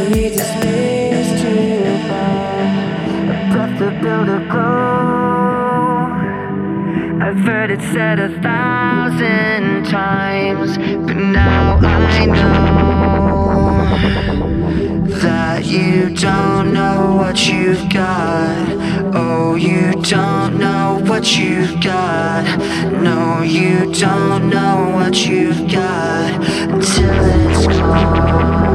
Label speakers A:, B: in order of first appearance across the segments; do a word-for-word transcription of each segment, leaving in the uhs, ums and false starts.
A: need the space to burn, a breath to build a glow. I've heard it said a thousand times, but now I know that you don't know what you've got. Oh, you don't know what you've got. No, you don't know what you've got until it's gone.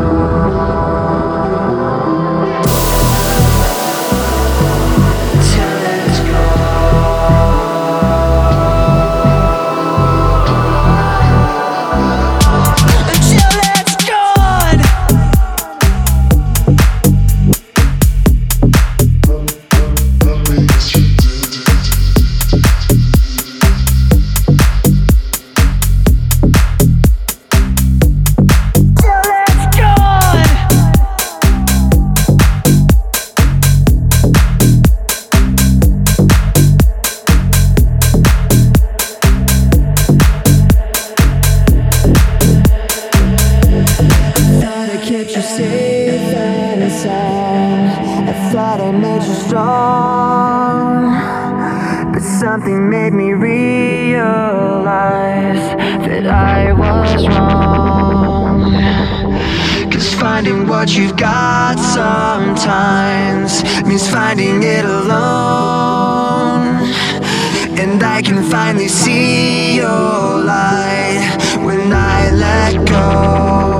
A: Kept you safe and sound. I thought I made you strong, but something made me realize that I was wrong. Cause finding what you've got sometimes means finding it alone. And I can finally see your light when I let go.